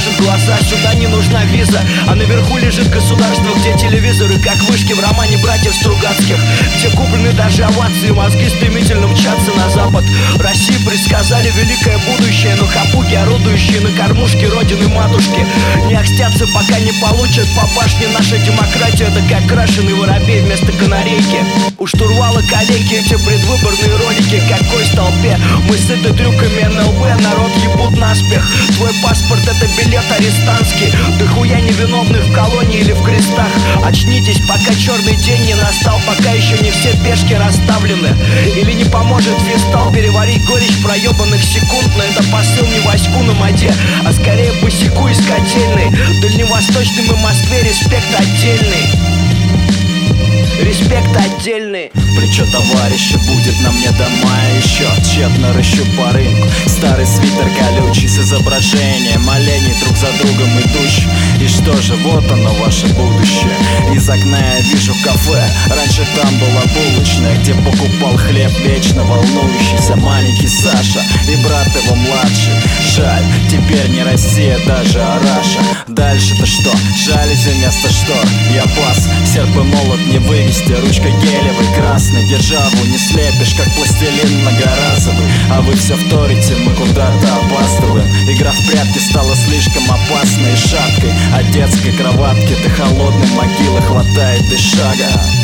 мажет глаза. Сюда не нужна виза, а наверху лежит государство, где телевизоры, как вышки в романе братьев Стругацких, где куплены даже овации, мозги стремительно мчатся на запад. России предсказали великое будущее, но хапуги, орудующие на кормушке родины матушки, не окстятся, пока не получат по башне. Наша демократия — это как крашеный воробей вместо канарейки. У штурвала коллеги эти предвыборные ролики. Какой столпе, мы сыты трюками НЛВ, народ ебут наспех. Твой паспорт — это билет арестантский. Дохуя невиновных в колонии или в крестах. Очнитесь, пока черный день не настал, пока еще не все пешки расставлены. Или не поможет фистал переварить горечь проебанных секунд. Но это посыл не Ваську на моде, а скорее босику из котельной. Дальневосточным и Москве респект отдельный. Респект отдельный. Плечо товарища будет на мне до мая еще. Тщетно рыщу по рынку. Старый свитер колючий с изображением оленей друг за другом идущих. И что же, вот оно ваше будущее. Из окна я вижу кафе. Раньше там была булочная, где покупал хлеб вечно волнующийся маленький Саша и брат его младший. Жаль, теперь не Россия даже, а Раша. Дальше-то что? Жалюзи вместо штор. Я пас, серп и молот не вывести. Ручка гелевой, красной. Державу не слепишь, как пластилин многоразовый. А вы все вторите, мы куда-то опаздываем. Игра в прятки стала слишком опасной и шаткой. От детской кроватки до холодной могилы хватает и шага.